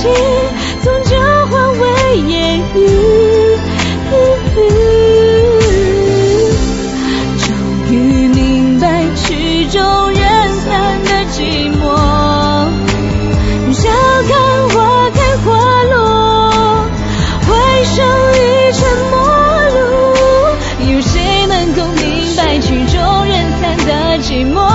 情终究化为言语。终于明白曲终人散的寂寞，笑看花开花落，回首已成陌路。有谁能够明白曲终人散的寂寞？